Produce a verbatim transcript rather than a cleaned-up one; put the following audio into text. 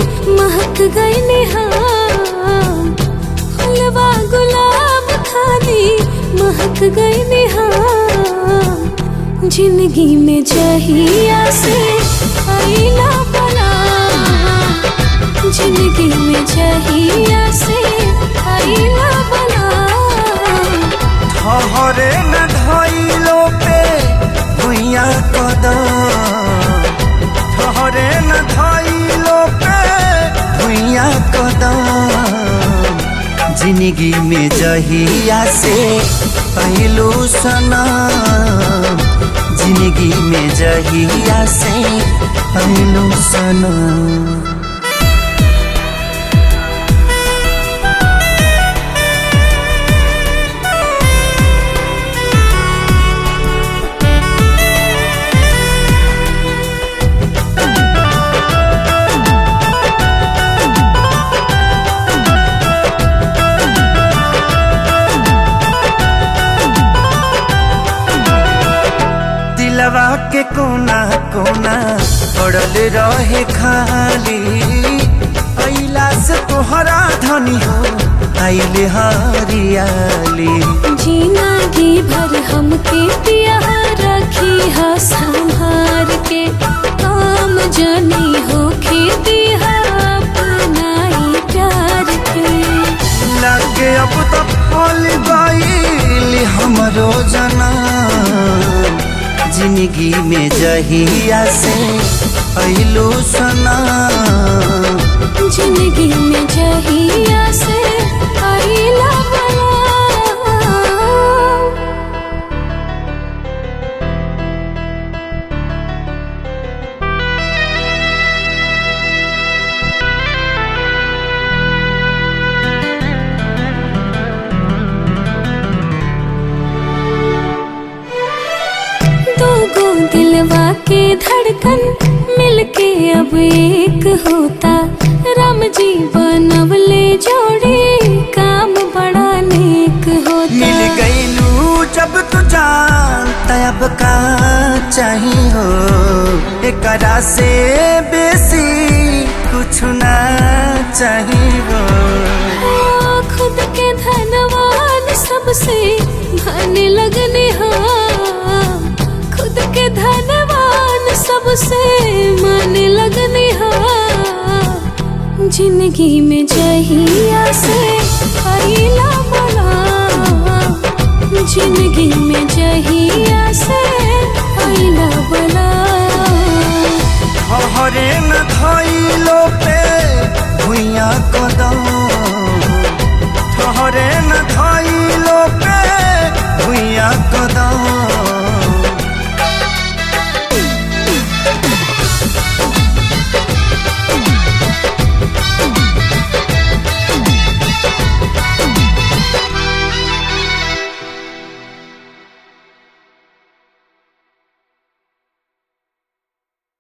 महक गई निहार फुलवा गुलाब खाली महक गई निहार जिंदगी में जहिया से आईला बना जिंदगी में जहिया से आईला बना ठहरे न धइलो पे भुइया कदम ठहरे न धइलो पे भुइया कदम जिंदगी में जहिया से पहलू सनम जिंदगी में जहिया से पहलू सनम। दिलवा के कोना कोना पड़ल रहे खाली अइला से तोहरा धनी हो आइले हरियाली जिंदगी भर हमके पिया रखी है संभार के काम जनी हो खेती है अपनाई प्यार के लगे अब तो फल गइल हमरो जना जिंदगी में जहिया से पहलू सनम जिंदगी में जहिया से आईला बना दिलवा के धड़कन मिलके अब एक होता राम जी बनवले जोड़ी काम बड़ा नेक होता मिल गईलू जब तू जानता अब का चाहिए हो एकरा से बेसी कुछ ना चाहिए हो खुद के धनवान सबसे भाने लगने हो खुद के धनवान सबसे माने लगने हा जिंदगी में जहिया से आईला बना जिंदगी में जहिया से आईला बना हरे न धइलो पे भुइया कदम ठहरे न धइलो पे भुइया कदम